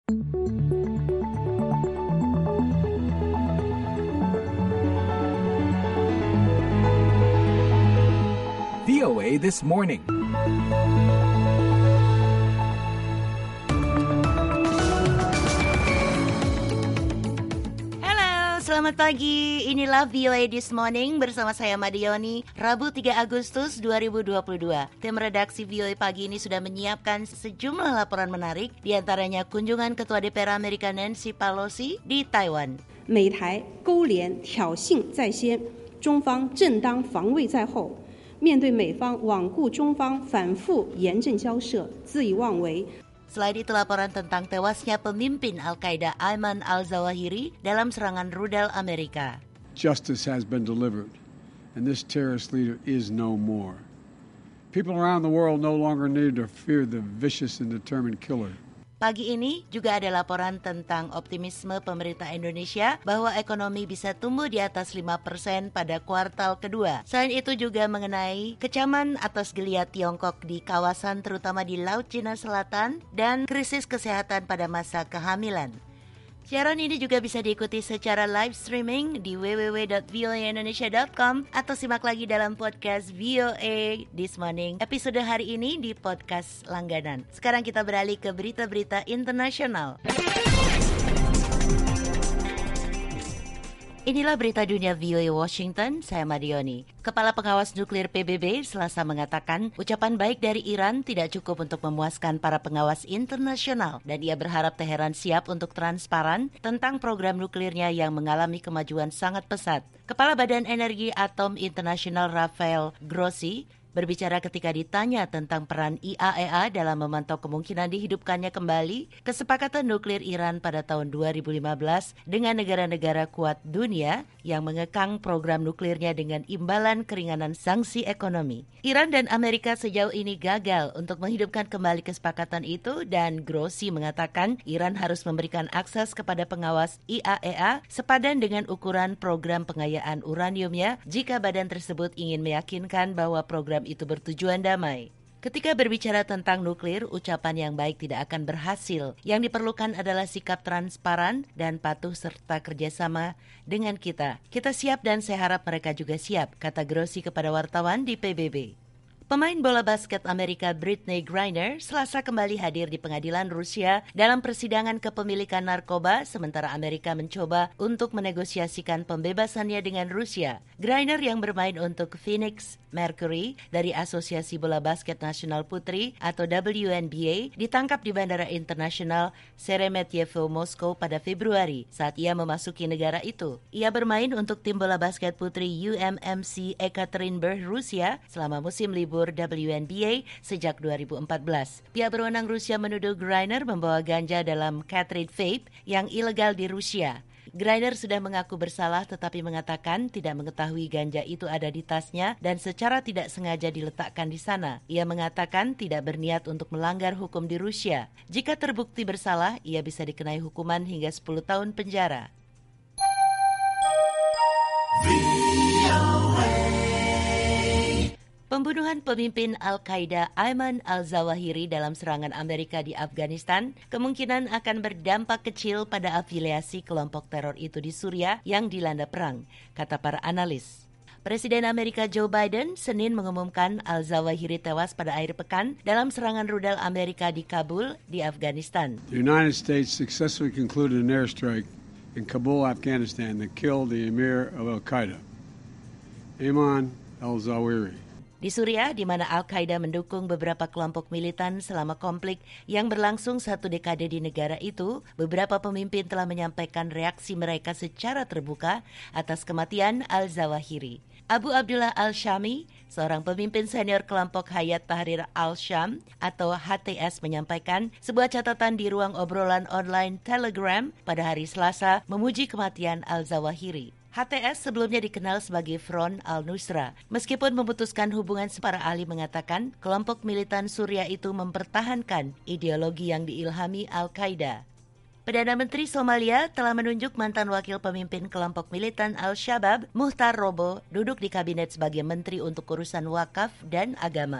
VOA This Morning. Selamat pagi, inilah VOA This Morning bersama saya Madioni, Rabu 3 Agustus 2022. Tim redaksi VOA pagi ini sudah menyiapkan sejumlah laporan menarik, diantaranya kunjungan Ketua DPR Amerika Nancy Pelosi di Taiwan. 美台勾连挑衅在先，中方正当防卫在后。面对美方罔顾中方反复严正交涉，恣意妄为。 Selain itu laporan tentang tewasnya pemimpin Al-Qaeda Ayman al-Zawahiri dalam serangan rudal Amerika. Justice has been delivered, and this terrorist leader is no more. People around the world no longer need to fear the vicious and determined killer. Pagi ini juga ada laporan tentang optimisme pemerintah Indonesia bahwa ekonomi bisa tumbuh di atas 5% pada kuartal kedua. Selain itu juga mengenai kecaman atas geliat Tiongkok di kawasan terutama di Laut Cina Selatan dan krisis kesehatan pada masa kehamilan. Siaran ini juga bisa diikuti secara live streaming di www.voaindonesia.com atau simak lagi dalam podcast VOA This Morning episode hari ini di podcast langganan. Sekarang kita beralih ke berita-berita internasional. Inilah berita dunia VOA Washington, saya Madioni. Kepala Pengawas Nuklir PBB Selasa mengatakan ucapan baik dari Iran tidak cukup untuk memuaskan para pengawas internasional dan ia berharap Teheran siap untuk transparan tentang program nuklirnya yang mengalami kemajuan sangat pesat. Kepala Badan Energi Atom Internasional Rafael Grossi berbicara ketika ditanya tentang peran IAEA dalam memantau kemungkinan dihidupkannya kembali kesepakatan nuklir Iran pada tahun 2015 dengan negara-negara kuat dunia yang mengekang program nuklirnya dengan imbalan keringanan sanksi ekonomi. Iran dan Amerika sejauh ini gagal untuk menghidupkan kembali kesepakatan itu dan Grossi mengatakan Iran harus memberikan akses kepada pengawas IAEA sepadan dengan ukuran program pengayaan uraniumnya jika badan tersebut ingin meyakinkan bahwa program itu bertujuan damai. Ketika berbicara tentang nuklir, ucapan yang baik tidak akan berhasil. Yang diperlukan adalah sikap transparan dan patuh serta kerjasama dengan kita. Kita siap dan saya harap mereka juga siap, kata Grossi kepada wartawan di PBB. Pemain bola basket Amerika Brittney Griner Selasa kembali hadir di pengadilan Rusia dalam persidangan kepemilikan narkoba sementara Amerika mencoba untuk menegosiasikan pembebasannya dengan Rusia. Griner yang bermain untuk Phoenix Mercury dari Asosiasi Bola Basket Nasional Putri atau WNBA ditangkap di Bandara Internasional Sheremetyevo, Moskow pada Februari saat ia memasuki negara itu. Ia bermain untuk tim bola basket putri UMMC Ekaterinburg, Rusia selama musim libur WNBA sejak 2014. Pihak berwenang Rusia menuduh Griner membawa ganja dalam Catherine Vape yang ilegal di Rusia. Griner sudah mengaku bersalah tetapi mengatakan tidak mengetahui ganja itu ada di tasnya dan secara tidak sengaja diletakkan di sana. Ia mengatakan tidak berniat untuk melanggar hukum di Rusia. Jika terbukti bersalah, ia bisa dikenai hukuman hingga 10 tahun penjara. Pembunuhan pemimpin Al-Qaeda Ayman al-Zawahiri dalam serangan Amerika di Afghanistan kemungkinan akan berdampak kecil pada afiliasi kelompok teror itu di Suriah yang dilanda perang, kata para analis. Presiden Amerika Joe Biden Senin mengumumkan al-Zawahiri tewas pada akhir pekan dalam serangan rudal Amerika di Kabul, di Afghanistan. The United States successfully concluded an airstrike in Kabul, Afghanistan that killed the emir of Al-Qaeda, Ayman al-Zawahiri. Di Suriah, di mana Al-Qaeda mendukung beberapa kelompok militan selama konflik yang berlangsung 1 dekade di negara itu, beberapa pemimpin telah menyampaikan reaksi mereka secara terbuka atas kematian al-Zawahiri. Abu Abdullah al-Shami, seorang pemimpin senior kelompok Hayat Tahrir al-Sham atau HTS menyampaikan sebuah catatan di ruang obrolan online Telegram pada hari Selasa memuji kematian al-Zawahiri. HTS sebelumnya dikenal sebagai Front al-Nusra. Meskipun memutuskan hubungan, para ahli mengatakan kelompok militan Suriah itu mempertahankan ideologi yang diilhami Al-Qaeda. Perdana Menteri Somalia telah menunjuk mantan wakil pemimpin kelompok militan Al-Shabaab, Muhtar Robo, duduk di kabinet sebagai menteri untuk urusan wakaf dan agama.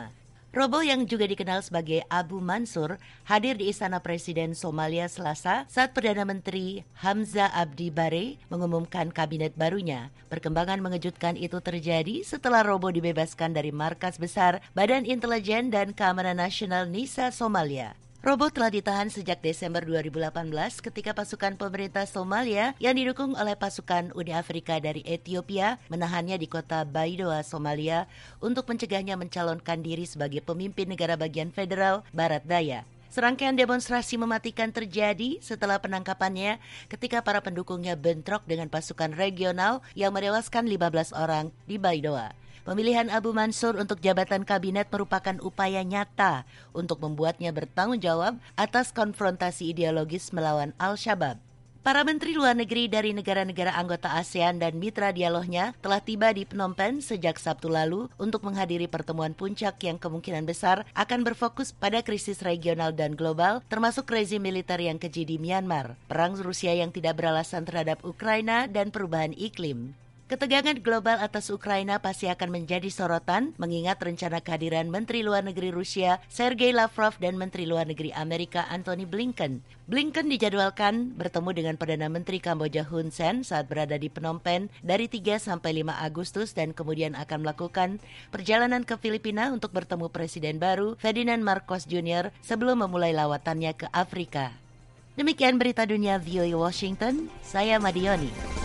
Robo yang juga dikenal sebagai Abu Mansur hadir di Istana Presiden Somalia Selasa saat Perdana Menteri Hamzah Abdi Bare mengumumkan kabinet barunya. Perkembangan mengejutkan itu terjadi setelah Robo dibebaskan dari markas besar Badan Intelijen dan Keamanan Nasional NISA Somalia. Robo telah ditahan sejak Desember 2018 ketika pasukan pemerintah Somalia yang didukung oleh pasukan Uni Afrika dari Ethiopia menahannya di kota Baidoa, Somalia untuk mencegahnya mencalonkan diri sebagai pemimpin negara bagian federal Barat Daya. Serangkaian demonstrasi mematikan terjadi setelah penangkapannya ketika para pendukungnya bentrok dengan pasukan regional yang menewaskan 15 orang di Baidoa. Pemilihan Abu Mansur untuk jabatan kabinet merupakan upaya nyata untuk membuatnya bertanggung jawab atas konfrontasi ideologis melawan Al-Shabaab. Para menteri luar negeri dari negara-negara anggota ASEAN dan mitra dialognya telah tiba di Phnom Penh sejak Sabtu lalu untuk menghadiri pertemuan puncak yang kemungkinan besar akan berfokus pada krisis regional dan global, termasuk rezim militer yang keji di Myanmar, perang Rusia yang tidak beralasan terhadap Ukraina, dan perubahan iklim. Ketegangan global atas Ukraina pasti akan menjadi sorotan mengingat rencana kehadiran Menteri Luar Negeri Rusia Sergei Lavrov dan Menteri Luar Negeri Amerika Antony Blinken. Blinken dijadwalkan bertemu dengan Perdana Menteri Kamboja Hun Sen saat berada di Phnom Penh dari 3 sampai 5 Agustus dan kemudian akan melakukan perjalanan ke Filipina untuk bertemu Presiden baru Ferdinand Marcos Jr. sebelum memulai lawatannya ke Afrika. Demikian berita dunia VOA Washington, saya Madioni.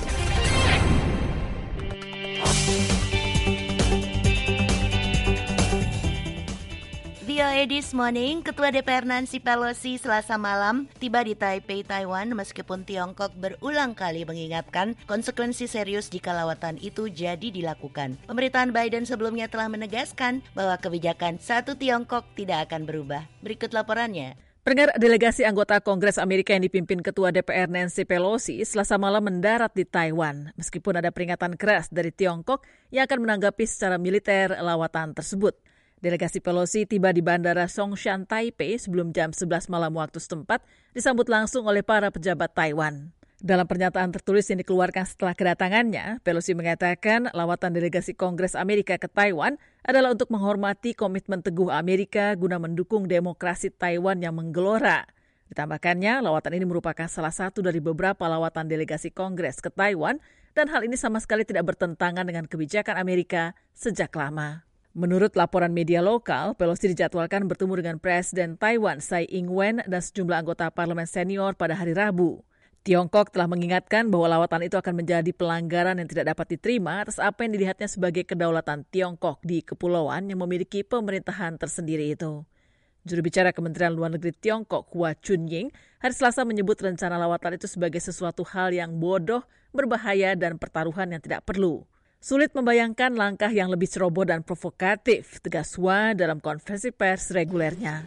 VOA This Morning, Ketua DPR Nancy Pelosi Selasa malam tiba di Taipei, Taiwan meskipun Tiongkok berulang kali mengingatkan konsekuensi serius jika lawatan itu jadi dilakukan. Pemerintahan Biden sebelumnya telah menegaskan bahwa kebijakan satu Tiongkok tidak akan berubah. Berikut laporannya. Pendengar, delegasi anggota Kongres Amerika yang dipimpin Ketua DPR Nancy Pelosi Selasa malam mendarat di Taiwan meskipun ada peringatan keras dari Tiongkok yang akan menanggapi secara militer lawatan tersebut. Delegasi Pelosi tiba di Bandara Songshan, Taipei sebelum jam 11 malam waktu setempat, disambut langsung oleh para pejabat Taiwan. Dalam pernyataan tertulis yang dikeluarkan setelah kedatangannya, Pelosi mengatakan lawatan delegasi Kongres Amerika ke Taiwan adalah untuk menghormati komitmen teguh Amerika guna mendukung demokrasi Taiwan yang menggelora. Ditambahkannya, lawatan ini merupakan salah satu dari beberapa lawatan delegasi Kongres ke Taiwan dan hal ini sama sekali tidak bertentangan dengan kebijakan Amerika sejak lama. Menurut laporan media lokal, Pelosi dijadwalkan bertemu dengan Presiden Taiwan Tsai Ing-wen dan sejumlah anggota parlemen senior pada hari Rabu. Tiongkok telah mengingatkan bahwa lawatan itu akan menjadi pelanggaran yang tidak dapat diterima atas apa yang dilihatnya sebagai kedaulatan Tiongkok di kepulauan yang memiliki pemerintahan tersendiri itu. Juru bicara Kementerian Luar Negeri Tiongkok, Hua Chunying, hari Selasa menyebut rencana lawatan itu sebagai sesuatu hal yang bodoh, berbahaya, dan pertaruhan yang tidak perlu. Sulit membayangkan langkah yang lebih ceroboh dan provokatif, tegas Hua dalam konferensi pers regulernya.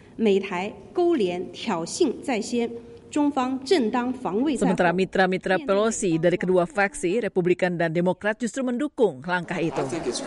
Sementara mitra-mitra Pelosi dari kedua faksi, Republikan dan Demokrat justru mendukung langkah itu.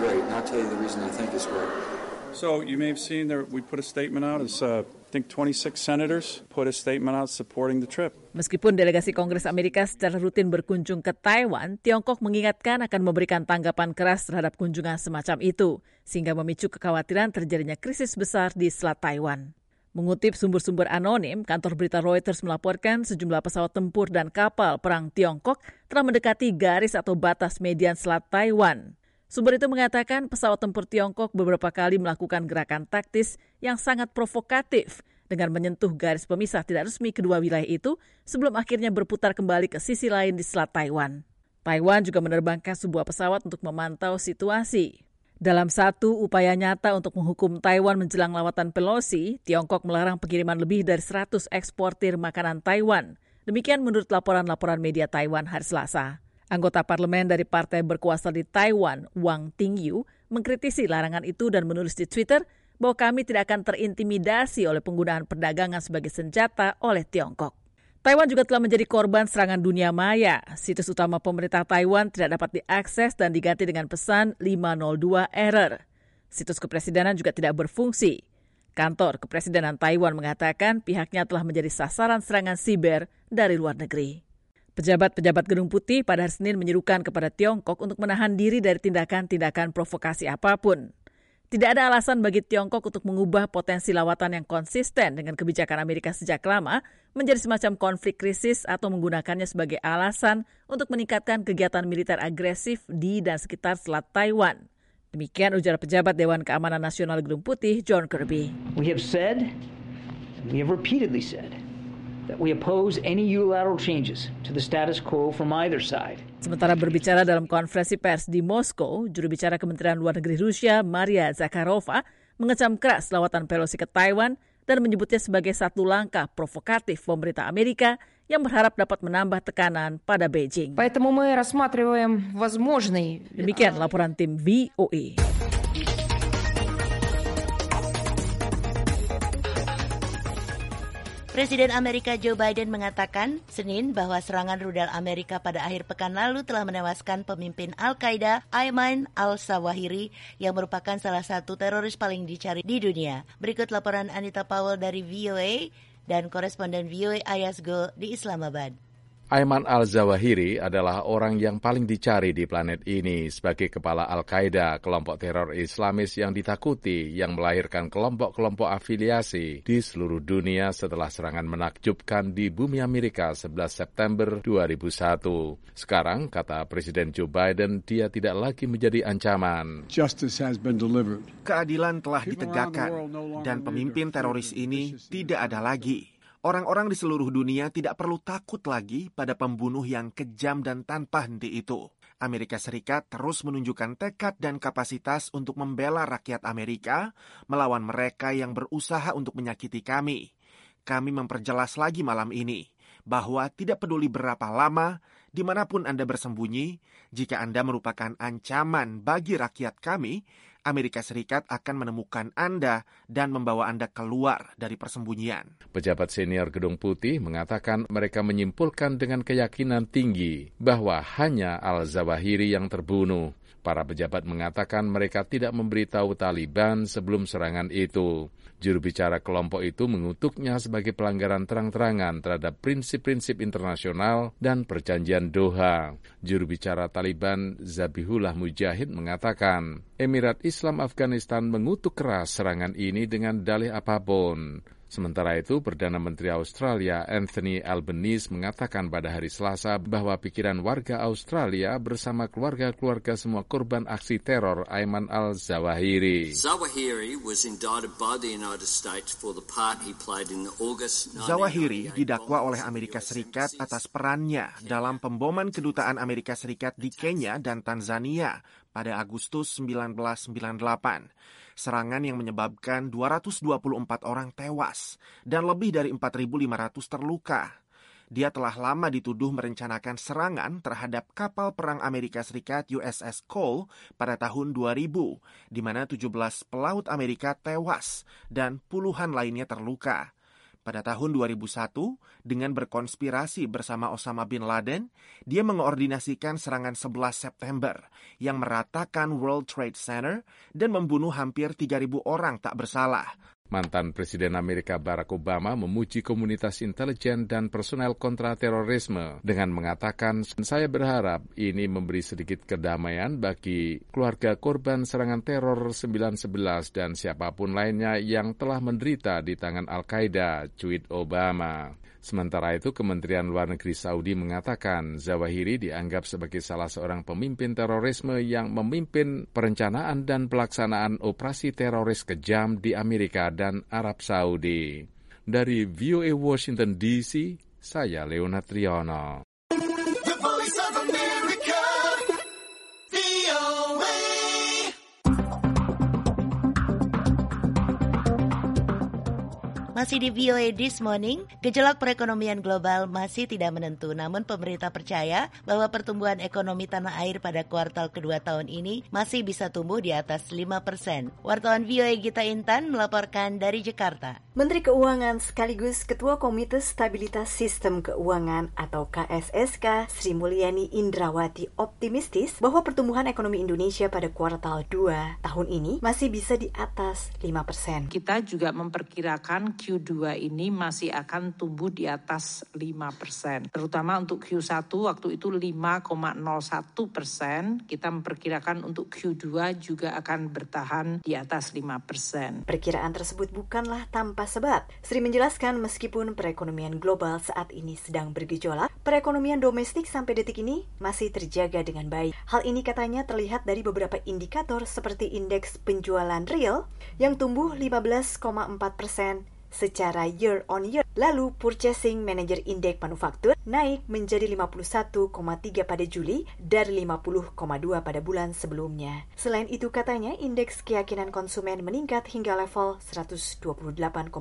So you may have seen there we put a statement out as I think 26 senators put a statement out supporting the trip. Meskipun delegasi Kongres Amerika secara rutin berkunjung ke Taiwan, Tiongkok mengingatkan akan memberikan tanggapan keras terhadap kunjungan semacam itu, sehingga memicu kekhawatiran terjadinya krisis besar di Selat Taiwan. Mengutip sumber-sumber anonim, kantor berita Reuters melaporkan sejumlah pesawat tempur dan kapal perang Tiongkok telah mendekati garis atau batas median Selat Taiwan. Sumber itu mengatakan pesawat tempur Tiongkok beberapa kali melakukan gerakan taktis yang sangat provokatif dengan menyentuh garis pemisah tidak resmi kedua wilayah itu sebelum akhirnya berputar kembali ke sisi lain di Selat Taiwan. Taiwan juga menerbangkan sebuah pesawat untuk memantau situasi. Dalam satu upaya nyata untuk menghukum Taiwan menjelang lawatan Pelosi, Tiongkok melarang pengiriman lebih dari 100 eksportir makanan Taiwan. Demikian menurut laporan-laporan media Taiwan hari Selasa. Anggota parlemen dari partai berkuasa di Taiwan, Wang Tingyu, mengkritisi larangan itu dan menulis di Twitter bahwa kami tidak akan terintimidasi oleh penggunaan perdagangan sebagai senjata oleh Tiongkok. Taiwan juga telah menjadi korban serangan dunia maya. Situs utama pemerintah Taiwan tidak dapat diakses dan diganti dengan pesan 502 error. Situs kepresidenan juga tidak berfungsi. Kantor Kepresidenan Taiwan mengatakan pihaknya telah menjadi sasaran serangan siber dari luar negeri. Pejabat-pejabat Gedung Putih pada hari Senin menyerukan kepada Tiongkok untuk menahan diri dari tindakan-tindakan provokasi apapun. Tidak ada alasan bagi Tiongkok untuk mengubah potensi lawatan yang konsisten dengan kebijakan Amerika sejak lama menjadi semacam konflik krisis atau menggunakannya sebagai alasan untuk meningkatkan kegiatan militer agresif di dan sekitar Selat Taiwan. Demikian ujar pejabat Dewan Keamanan Nasional Gedung Putih, John Kirby. We have said, and we have repeatedly said, that we oppose any unilateral changes to the status quo from either side. Sementara berbicara dalam konferensi pers di Moskow, juru bicara Kementerian Luar Negeri Rusia, Maria Zakharova, mengecam keras lawatan Pelosi ke Taiwan dan menyebutnya sebagai satu langkah provokatif pemerintah Amerika yang berharap dapat menambah tekanan pada Beijing. Поэтому мы рассматриваем возможный... Demikian laporan tim VOA. Presiden Amerika Joe Biden mengatakan Senin bahwa serangan rudal Amerika pada akhir pekan lalu telah menewaskan pemimpin Al-Qaeda Ayman al-Zawahiri yang merupakan salah satu teroris paling dicari di dunia. Berikut laporan Anita Powell dari VOA dan koresponden VOA Ayasgo di Islamabad. Ayman al-Zawahiri adalah orang yang paling dicari di planet ini sebagai kepala Al-Qaeda, kelompok teror Islamis yang ditakuti yang melahirkan kelompok-kelompok afiliasi di seluruh dunia setelah serangan menakjubkan di bumi Amerika 11 September 2001. Sekarang, kata Presiden Joe Biden, dia tidak lagi menjadi ancaman. Justice has been delivered. Keadilan telah ditegakkan dan pemimpin teroris ini tidak ada lagi. Orang-orang di seluruh dunia tidak perlu takut lagi pada pembunuh yang kejam dan tanpa henti itu. Amerika Serikat terus menunjukkan tekad dan kapasitas untuk membela rakyat Amerika melawan mereka yang berusaha untuk menyakiti kami. Kami memperjelas lagi malam ini bahwa tidak peduli berapa lama, dimanapun Anda bersembunyi, jika Anda merupakan ancaman bagi rakyat kami, Amerika Serikat akan menemukan Anda dan membawa Anda keluar dari persembunyian. Pejabat senior Gedung Putih mengatakan mereka menyimpulkan dengan keyakinan tinggi bahwa hanya al-Zawahiri yang terbunuh. Para pejabat mengatakan mereka tidak memberitahu Taliban sebelum serangan itu. Juru bicara kelompok itu mengutuknya sebagai pelanggaran terang-terangan terhadap prinsip-prinsip internasional dan perjanjian Doha. Juru bicara Taliban Zabihullah Mujahid mengatakan, Emirat Islam Afghanistan mengutuk keras serangan ini dengan dalih apapun. Sementara itu, Perdana Menteri Australia Anthony Albanese mengatakan pada hari Selasa bahwa pikiran warga Australia bersama keluarga-keluarga semua korban aksi teror Ayman al-Zawahiri. Zawahiri didakwa oleh Amerika Serikat atas perannya dalam pemboman kedutaan Amerika Serikat di Kenya dan Tanzania pada Agustus 1998. Serangan yang menyebabkan 224 orang tewas dan lebih dari 4.500 terluka. Dia telah lama dituduh merencanakan serangan terhadap kapal perang Amerika Serikat USS Cole pada tahun 2000, di mana 17 pelaut Amerika tewas dan puluhan lainnya terluka. Pada tahun 2001, dengan berkonspirasi bersama Osama bin Laden, dia mengordinasikan serangan 11 September yang meratakan World Trade Center dan membunuh hampir 3.000 orang tak bersalah. Mantan Presiden Amerika Barack Obama memuji komunitas intelijen dan personel kontraterorisme dengan mengatakan, saya berharap ini memberi sedikit kedamaian bagi keluarga korban serangan teror 9/11 dan siapapun lainnya yang telah menderita di tangan Al-Qaeda, cuit Obama. Sementara itu, Kementerian Luar Negeri Saudi mengatakan Zawahiri dianggap sebagai salah seorang pemimpin terorisme yang memimpin perencanaan dan pelaksanaan operasi teroris kejam di Amerika dan Arab Saudi. Dari VOA Washington DC, saya Leonard Triono. Masih di VOA This Morning, gejolak perekonomian global masih tidak menentu, namun pemerintah percaya bahwa pertumbuhan ekonomi tanah air pada kuartal kedua tahun ini masih bisa tumbuh di atas 5%. Wartawan VOA Gita Intan melaporkan dari Jakarta. Menteri Keuangan sekaligus Ketua Komite Stabilitas Sistem Keuangan atau KSSK Sri Mulyani Indrawati optimistis bahwa pertumbuhan ekonomi Indonesia pada kuartal 2 tahun ini masih bisa di atas 5%. Kita juga memperkirakan Q2 ini masih akan tumbuh di atas 5%. Terutama untuk Q1 waktu itu 5,01%. Kita memperkirakan untuk Q2 juga akan bertahan di atas 5%. Perkiraan tersebut bukanlah tanpa sebab. Sri menjelaskan meskipun perekonomian global saat ini sedang bergejolak, perekonomian domestik sampai detik ini masih terjaga dengan baik. Hal ini katanya terlihat dari beberapa indikator seperti indeks penjualan real yang tumbuh 15,4% secara year on year. Lalu Purchasing Manager Index Manufaktur naik menjadi 51,3 pada Juli dari 50,2 pada bulan sebelumnya. Selain itu katanya indeks keyakinan konsumen meningkat hingga level 128,2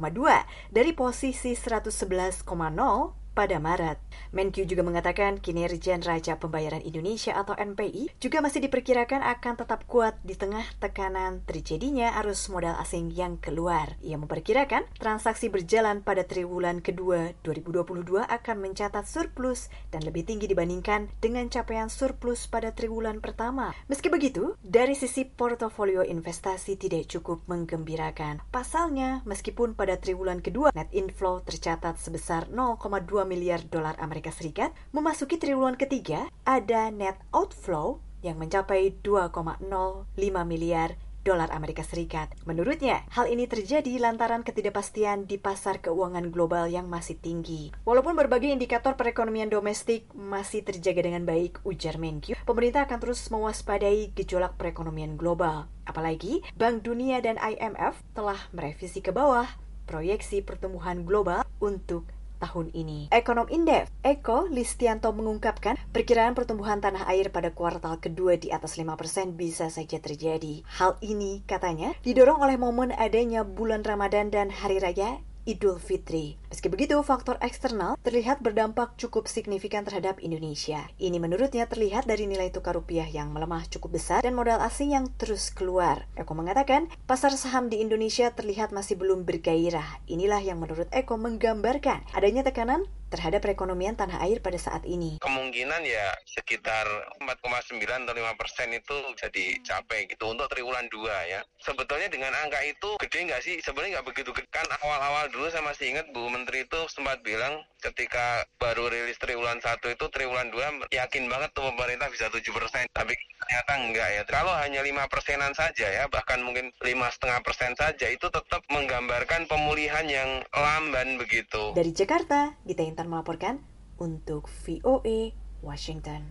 dari posisi 111,0 pada Maret. Menkyu juga mengatakan kinerja neraca pembayaran Indonesia atau NPI juga masih diperkirakan akan tetap kuat di tengah tekanan terjadinya arus modal asing yang keluar. Ia memperkirakan transaksi berjalan pada triwulan kedua 2022 akan mencatat surplus dan lebih tinggi dibandingkan dengan capaian surplus pada triwulan pertama. Meski begitu, dari sisi portofolio investasi tidak cukup menggembirakan. Pasalnya, meskipun pada triwulan kedua net inflow tercatat sebesar 0,2 miliar dolar Amerika Serikat, memasuki triwulan ketiga ada net outflow yang mencapai 2,05 miliar dolar Amerika Serikat. Menurutnya, hal ini terjadi lantaran ketidakpastian di pasar keuangan global yang masih tinggi. Walaupun berbagai indikator perekonomian domestik masih terjaga dengan baik, ujar Menkyu, pemerintah akan terus mewaspadai gejolak perekonomian global. Apalagi, Bank Dunia dan IMF telah merevisi ke bawah proyeksi pertumbuhan global untuk tahun ini. Ekonom Indef, Eko Listianto mengungkapkan perkiraan pertumbuhan tanah air pada kuartal kedua di atas 5% bisa saja terjadi. Hal ini, katanya, didorong oleh momen adanya bulan Ramadan dan Hari Raya Idul Fitri. Meski begitu, faktor eksternal terlihat berdampak cukup signifikan terhadap Indonesia. Ini menurutnya terlihat dari nilai tukar rupiah yang melemah cukup besar dan modal asing yang terus keluar. Eko mengatakan, pasar saham di Indonesia terlihat masih belum bergairah. Inilah yang menurut Eko menggambarkan adanya tekanan terhadap perekonomian tanah air pada saat ini. Kemungkinan ya sekitar 4,9 atau 5% itu bisa dicapai gitu untuk triwulan 2 ya. Sebetulnya dengan angka itu gede nggak sih? Sebenarnya nggak begitu gede. Kan awal-awal dulu saya masih ingat Bu Menteri itu sempat bilang ketika baru rilis triwulan 1 itu triwulan 2 yakin banget tuh pemerintah bisa 7%. Tapi ternyata enggak ya. Kalau hanya 5%-an saja ya, bahkan mungkin 5,5% saja itu tetap menggambarkan pemulihan yang lamban begitu. Dari Jakarta, Gita Intan melaporkan untuk VOA Washington.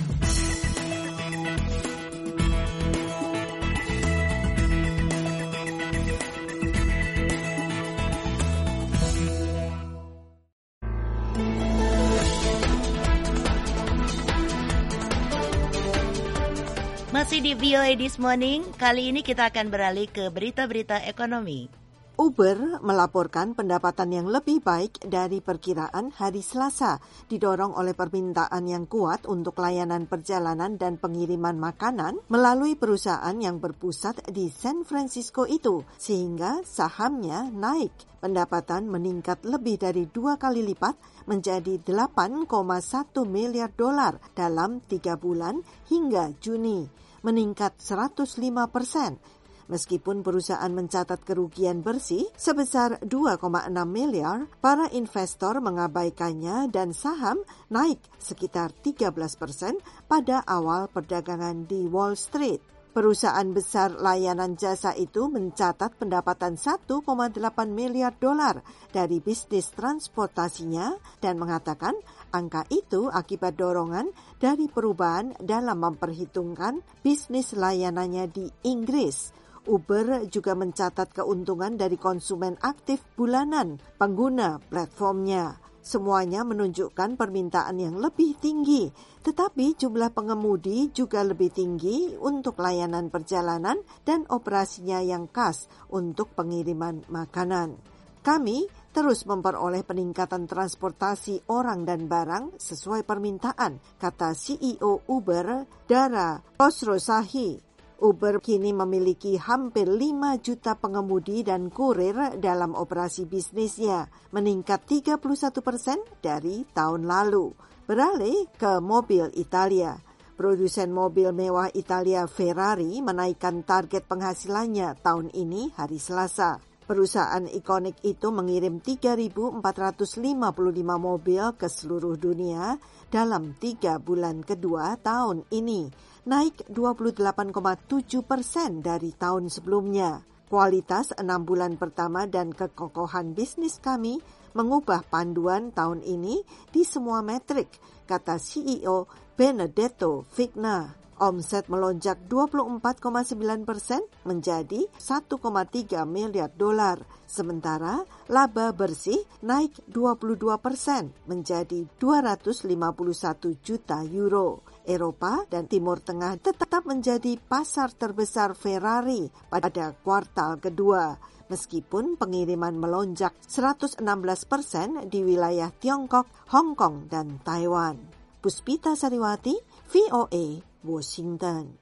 Masih di VOA This Morning, kali ini kita akan beralih ke berita-berita ekonomi. Uber melaporkan pendapatan yang lebih baik dari perkiraan hari Selasa, didorong oleh permintaan yang kuat untuk layanan perjalanan dan pengiriman makanan melalui perusahaan yang berpusat di San Francisco itu, sehingga sahamnya naik. Pendapatan meningkat lebih dari 2 kali lipat menjadi 8,1 miliar dolar dalam 3 bulan hingga Juni, meningkat 105%. Meskipun perusahaan mencatat kerugian bersih sebesar 2,6 miliar, para investor mengabaikannya dan saham naik sekitar 13% pada awal perdagangan di Wall Street. Perusahaan besar layanan jasa itu mencatat pendapatan 1,8 miliar dolar dari bisnis transportasinya dan mengatakan angka itu akibat dorongan dari perubahan dalam memperhitungkan bisnis layanannya di Inggris. Uber juga mencatat keuntungan dari konsumen aktif bulanan pengguna platformnya. Semuanya menunjukkan permintaan yang lebih tinggi, tetapi jumlah pengemudi juga lebih tinggi untuk layanan perjalanan dan operasinya yang khas untuk pengiriman makanan. Kami terus memperoleh peningkatan transportasi orang dan barang sesuai permintaan, kata CEO Uber, Dara Khosrowshahi. Uber kini memiliki hampir 5 juta pengemudi dan kurir dalam operasi bisnisnya, meningkat 31% dari tahun lalu. Beralih ke mobil Italia. Produsen mobil mewah Italia Ferrari menaikkan target penghasilannya tahun ini hari Selasa. Perusahaan ikonik itu mengirim 3.455 mobil ke seluruh dunia dalam 3 bulan kedua tahun ini, naik 28,7% dari tahun sebelumnya. Kualitas 6 bulan pertama dan kekokohan bisnis kami mengubah panduan tahun ini di semua metrik, kata CEO Benedetto Vigna. Omset melonjak 24,9% menjadi 1,3 miliar dolar. Sementara laba bersih naik 22% menjadi 251 juta euro. Eropa dan Timur Tengah tetap menjadi pasar terbesar Ferrari pada kuartal kedua, meskipun pengiriman melonjak 116% di wilayah Tiongkok, Hong Kong, dan Taiwan. Puspita Sariwati, VOA, Washington.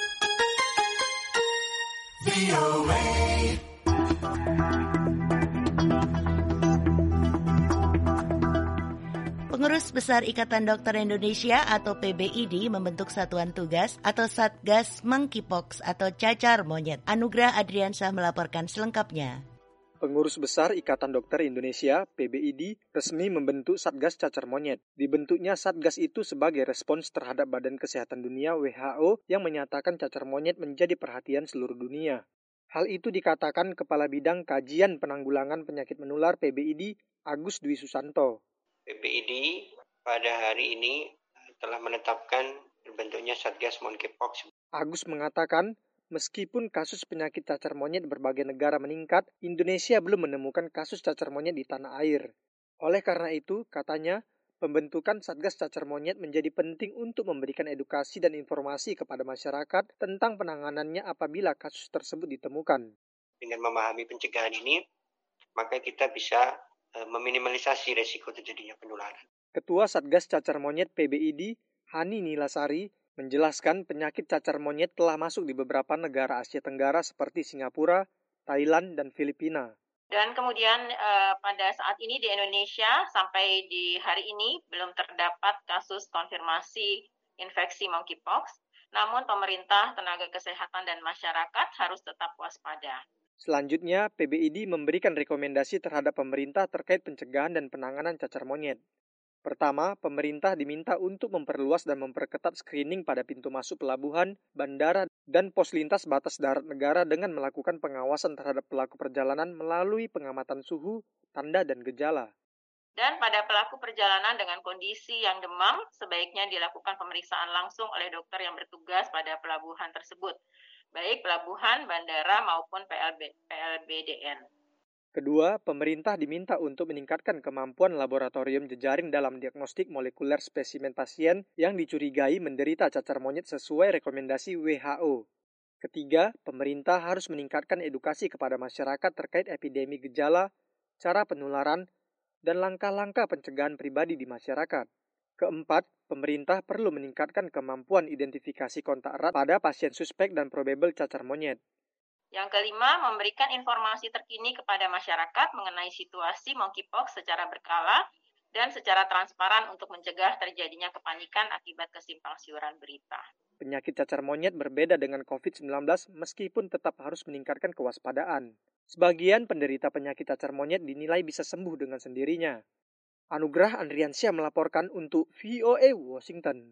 Pengurus Besar Ikatan Dokter Indonesia atau PBID membentuk satuan tugas atau Satgas Monkeypox atau cacar monyet. Anugrah Adriansyah melaporkan selengkapnya. Pengurus Besar Ikatan Dokter Indonesia, PBID, resmi membentuk Satgas Cacar Monyet. Dibentuknya Satgas itu sebagai respons terhadap Badan Kesehatan Dunia WHO yang menyatakan cacar monyet menjadi perhatian seluruh dunia. Hal itu dikatakan Kepala Bidang Kajian Penanggulangan Penyakit Menular PBID, Agus Dwi Susanto. PBID pada hari ini telah menetapkan terbentuknya Satgas Monkeypox. Agus mengatakan, meskipun kasus penyakit cacar monyet berbagai negara meningkat, Indonesia belum menemukan kasus cacar monyet di tanah air. Oleh karena itu, katanya, pembentukan Satgas Cacar Monyet menjadi penting untuk memberikan edukasi dan informasi kepada masyarakat tentang penanganannya apabila kasus tersebut ditemukan. Dengan memahami pencegahan ini, maka kita bisa meminimalisasi resiko terjadinya penularan. Ketua Satgas Cacar Monyet PBID, Hani Nilasari, menjelaskan penyakit cacar monyet telah masuk di beberapa negara Asia Tenggara seperti Singapura, Thailand, dan Filipina. Dan kemudian pada saat ini di Indonesia sampai di hari ini belum terdapat kasus konfirmasi infeksi monkeypox, namun pemerintah, tenaga kesehatan, dan masyarakat harus tetap waspada. Selanjutnya, PBID memberikan rekomendasi terhadap pemerintah terkait pencegahan dan penanganan cacar monyet. Pertama, pemerintah diminta untuk memperluas dan memperketat screening pada pintu masuk pelabuhan, bandara, dan pos lintas batas darat negara dengan melakukan pengawasan terhadap pelaku perjalanan melalui pengamatan suhu, tanda, dan gejala. Dan pada pelaku perjalanan dengan kondisi yang demam, sebaiknya dilakukan pemeriksaan langsung oleh dokter yang bertugas pada pelabuhan tersebut, baik pelabuhan, bandara, maupun PLBDN. Kedua, pemerintah diminta untuk meningkatkan kemampuan laboratorium jejaring dalam diagnostik molekuler spesimen pasien yang dicurigai menderita cacar monyet sesuai rekomendasi WHO. Ketiga, pemerintah harus meningkatkan edukasi kepada masyarakat terkait epidemi gejala, cara penularan, dan langkah-langkah pencegahan pribadi di masyarakat. Keempat, pemerintah perlu meningkatkan kemampuan identifikasi kontak erat pada pasien suspek dan probable cacar monyet. Yang kelima, memberikan informasi terkini kepada masyarakat mengenai situasi monkeypox secara berkala dan secara transparan untuk mencegah terjadinya kepanikan akibat kesimpangsiuran berita. Penyakit cacar monyet berbeda dengan COVID-19 meskipun tetap harus meningkatkan kewaspadaan. Sebagian penderita penyakit cacar monyet dinilai bisa sembuh dengan sendirinya. Anugrah Andriansyah melaporkan untuk VOA Washington.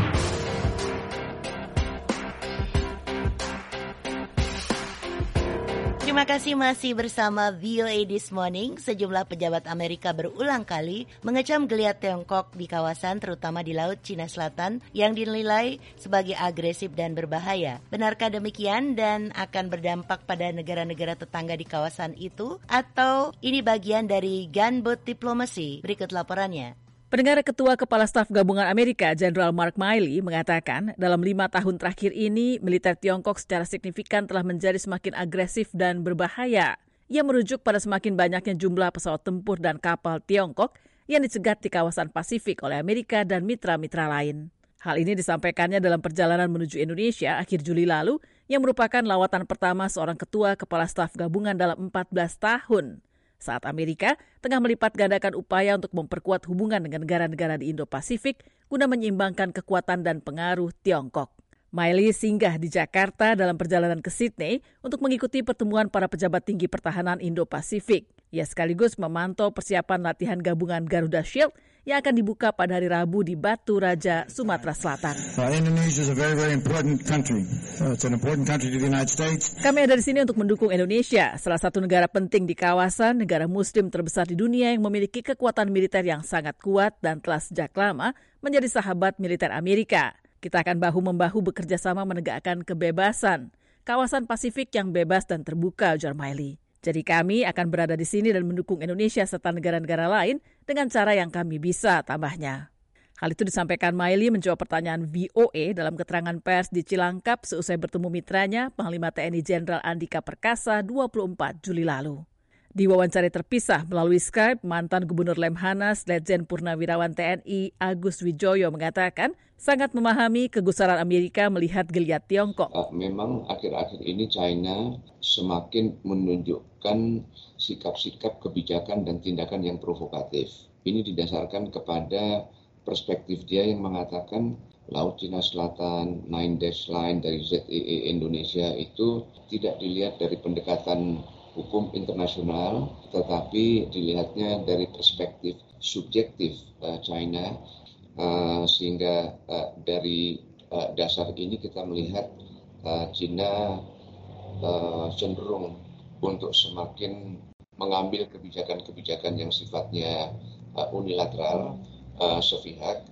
Terima kasih masih bersama VOA This Morning. Sejumlah pejabat Amerika berulang kali mengecam geliat Tiongkok di kawasan terutama di Laut Cina Selatan yang dinilai sebagai agresif dan berbahaya. Benarkah demikian dan akan berdampak pada negara-negara tetangga di kawasan itu? Atau ini bagian dari gunboat diplomasi? Berikut laporannya. Pendengar, Ketua Kepala Staf Gabungan Amerika, Jenderal Mark Milley, mengatakan dalam 5 tahun terakhir ini, militer Tiongkok secara signifikan telah menjadi semakin agresif dan berbahaya. Ia merujuk pada semakin banyaknya jumlah pesawat tempur dan kapal Tiongkok yang dicegat di kawasan Pasifik oleh Amerika dan mitra-mitra lain. Hal ini disampaikannya dalam perjalanan menuju Indonesia akhir Juli lalu yang merupakan lawatan pertama seorang ketua kepala staf gabungan dalam 14 tahun. Saat Amerika tengah melipat gandakan upaya untuk memperkuat hubungan dengan negara-negara di Indo-Pasifik guna menyeimbangkan kekuatan dan pengaruh Tiongkok. Miley singgah di Jakarta dalam perjalanan ke Sydney untuk mengikuti pertemuan para pejabat tinggi pertahanan Indo-Pasifik. Ia sekaligus memantau persiapan latihan gabungan Garuda Shield yang akan dibuka pada hari Rabu di Batu Raja, Sumatera Selatan. Indonesia is a very, very important country. It's an important country to the United States. Kami ada di sini untuk mendukung Indonesia, salah satu negara penting di kawasan, negara muslim terbesar di dunia yang memiliki kekuatan militer yang sangat kuat dan telah sejak lama menjadi sahabat militer Amerika. Kita akan bahu-membahu bekerja sama menegakkan kebebasan, kawasan Pasifik yang bebas dan terbuka, ujar Miley. Jadi kami akan berada di sini dan mendukung Indonesia serta negara-negara lain dengan cara yang kami bisa, tambahnya. Hal itu disampaikan Miley menjawab pertanyaan VOA dalam keterangan pers di Cilangkap seusai bertemu mitranya, Panglima TNI Jenderal Andika Perkasa 24 Juli lalu. Di wawancara terpisah melalui Skype, mantan Gubernur Lemhanas, Letjen Purnawirawan TNI Agus Wijoyo mengatakan sangat memahami kegusaran Amerika melihat geliat Tiongkok. Memang akhir-akhir ini China semakin menunjukkan sikap-sikap kebijakan dan tindakan yang provokatif. Ini didasarkan kepada perspektif dia yang mengatakan Laut Cina Selatan, Nine Dash Line dari ZEE Indonesia itu tidak dilihat dari pendekatan hukum internasional, tetapi dilihatnya dari perspektif subjektif China, sehingga dari dasar ini kita melihat China cenderung untuk semakin mengambil kebijakan-kebijakan yang sifatnya unilateral, sepihak,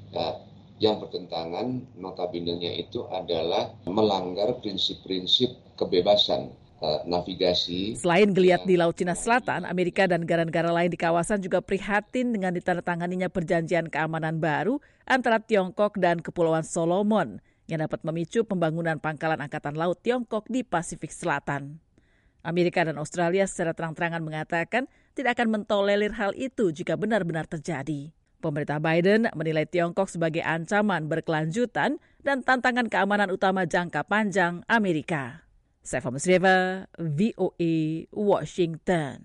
yang bertentangan, notabene-nya itu adalah melanggar prinsip-prinsip kebebasan navigasi. Selain geliat di Laut Cina Selatan, Amerika dan negara-negara lain di kawasan juga prihatin dengan ditandatanganinya perjanjian keamanan baru antara Tiongkok dan Kepulauan Solomon yang dapat memicu pembangunan pangkalan Angkatan Laut Tiongkok di Pasifik Selatan. Amerika dan Australia secara terang-terangan mengatakan tidak akan mentolerir hal itu jika benar-benar terjadi. Pemerintah Biden menilai Tiongkok sebagai ancaman berkelanjutan dan tantangan keamanan utama jangka panjang Amerika. Saifa Musreva, VOA, Washington.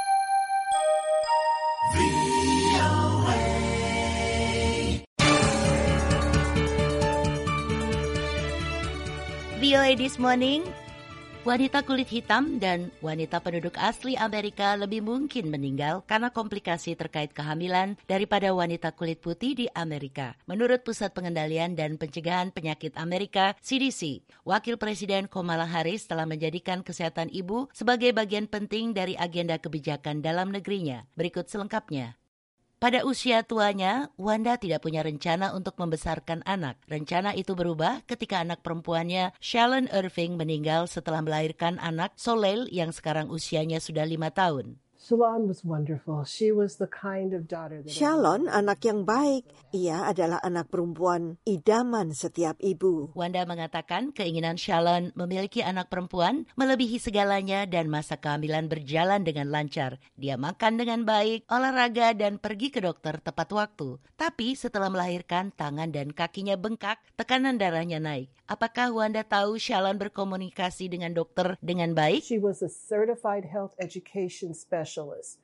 VOA This Morning, wanita kulit hitam dan wanita penduduk asli Amerika lebih mungkin meninggal karena komplikasi terkait kehamilan daripada wanita kulit putih di Amerika. Menurut Pusat Pengendalian dan Pencegahan Penyakit Amerika, CDC, Wakil Presiden Kamala Harris telah menjadikan kesehatan ibu sebagai bagian penting dari agenda kebijakan dalam negerinya. Berikut selengkapnya. Pada usia tuanya, Wanda tidak punya rencana untuk membesarkan anak. Rencana itu berubah ketika anak perempuannya, Shalon Irving, meninggal setelah melahirkan anak Soleil yang sekarang usianya sudah 5 tahun. Shalon was wonderful. She was the kind of daughter that Shalon anak yang baik. Ia adalah anak perempuan idaman setiap ibu. Wanda mengatakan keinginan Shalon memiliki anak perempuan melebihi segalanya dan masa kehamilan berjalan dengan lancar. Dia makan dengan baik, olahraga, dan pergi ke dokter tepat waktu. Tapi setelah melahirkan, tangan dan kakinya bengkak, tekanan darahnya naik. Apakah Wanda tahu Shalon berkomunikasi dengan dokter dengan baik? She was a certified health education specialist.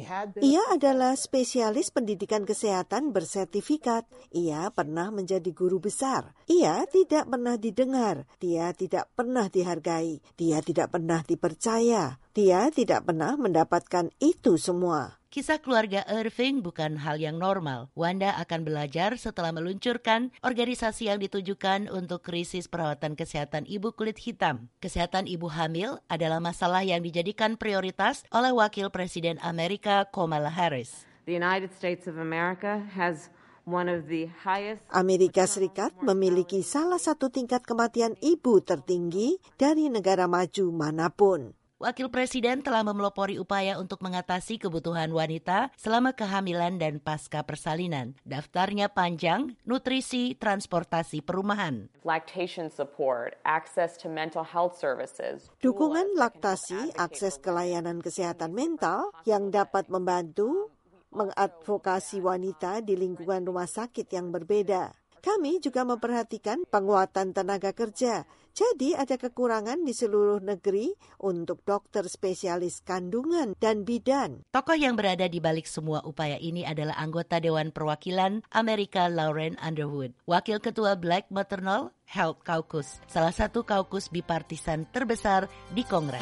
Ia adalah spesialis pendidikan kesehatan bersertifikat. Ia pernah menjadi guru besar. Ia tidak pernah didengar. Dia tidak pernah dihargai. Dia tidak pernah dipercaya. Dia tidak pernah mendapatkan itu semua. Kisah keluarga Irving bukan hal yang normal. Wanda akan belajar setelah meluncurkan organisasi yang ditujukan untuk krisis perawatan kesehatan ibu kulit hitam. Kesehatan ibu hamil adalah masalah yang dijadikan prioritas oleh Wakil Presiden Amerika Kamala Harris. The United States of America has one of the highest... Amerika Serikat memiliki salah satu tingkat kematian ibu tertinggi dari negara maju manapun. Wakil Presiden telah memelopori upaya untuk mengatasi kebutuhan wanita selama kehamilan dan pasca persalinan. Daftarnya panjang: nutrisi, transportasi, perumahan. Lactation support, access to mental health services. Dukungan laktasi, akses ke layanan kesehatan mental yang dapat membantu mengadvokasi wanita di lingkungan rumah sakit yang berbeda. Kami juga memperhatikan penguatan tenaga kerja. Jadi ada kekurangan di seluruh negeri untuk dokter spesialis kandungan dan bidan. Tokoh yang berada di balik semua upaya ini adalah anggota Dewan Perwakilan Amerika Lauren Underwood, Wakil Ketua Black Maternal Health Caucus, salah satu kaukus bipartisan terbesar di Kongres.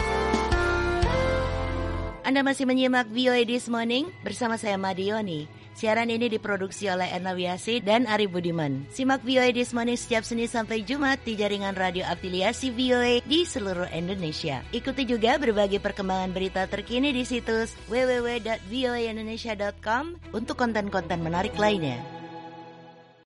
Anda masih menyimak VOA This Morning bersama saya Madioni. Siaran ini diproduksi oleh Erna Wiasi dan Ari Budiman. Simak VOA This Morning setiap Senin sampai Jumat di jaringan radio afiliasi VOA di seluruh Indonesia. Ikuti juga berbagai perkembangan berita terkini di situs www.voaindonesia.com untuk konten-konten menarik lainnya.